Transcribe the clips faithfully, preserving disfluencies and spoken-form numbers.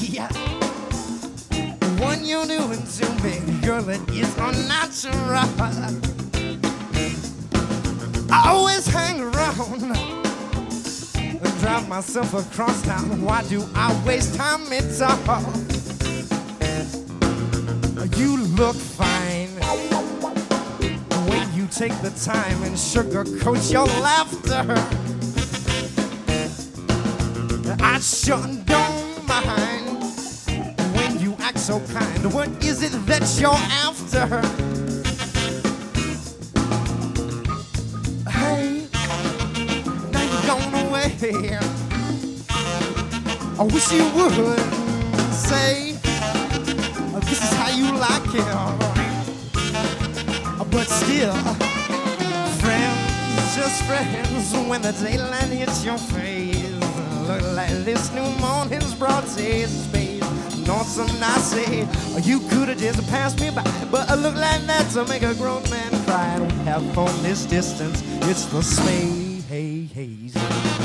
what you're doing to me, girl, it is unnatural. I always hang around and drive myself across town. Why do I waste time at all? You look fine when you take the time and sugarcoat your laughter. I sure don't mind when you act so kind. What is it that you're after? Hey, now you're gone away. I wish you would say this is how you like it. But still, friends, just friends. When the daylight hits your face, look like this new morning's brought to space. Nonsense, I say, you could have just passed me by, but I look like that to make a grown man cry. I don't have from this distance, it's the space haze.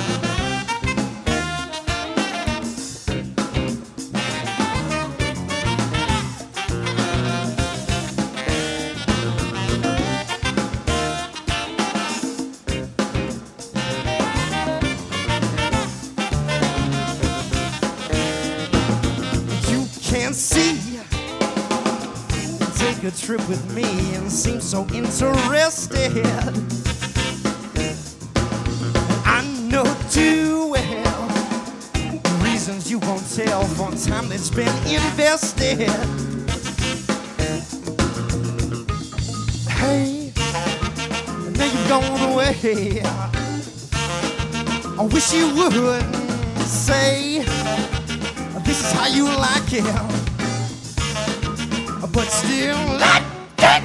See, take a trip with me and seem so interested. I know too well reasons you won't tell for time that's been invested. Hey, now you've gone away. I wish you would say this is how you like it, but still like it.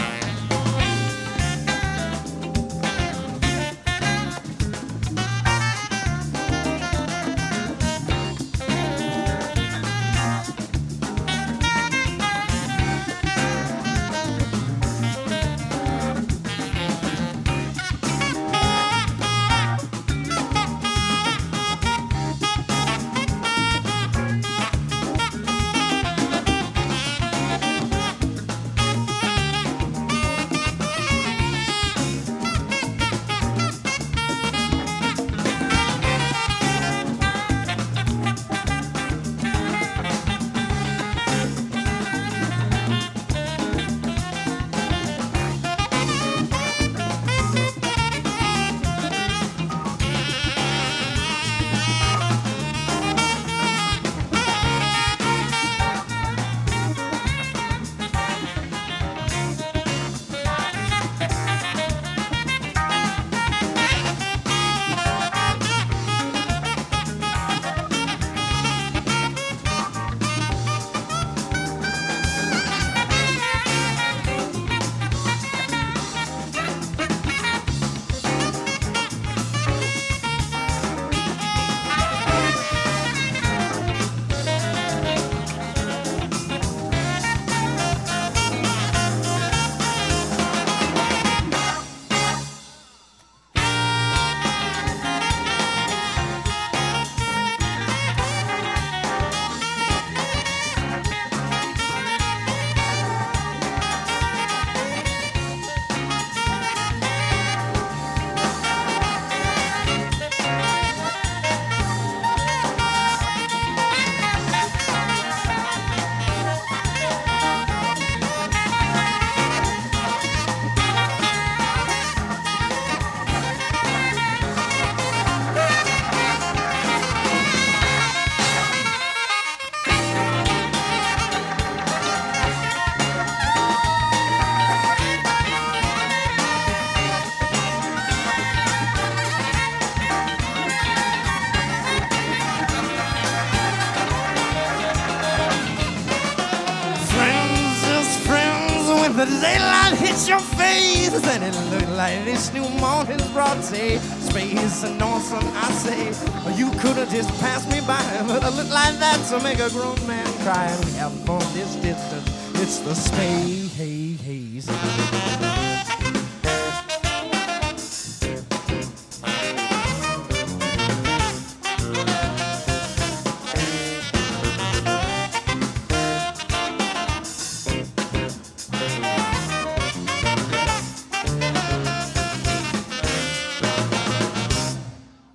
The daylight hits your face, and it looked like this new morning's brought to space. And awesome, I say, you could have just passed me by, but I look like that to make a grown man cry. We have from this distance, it's the space haze.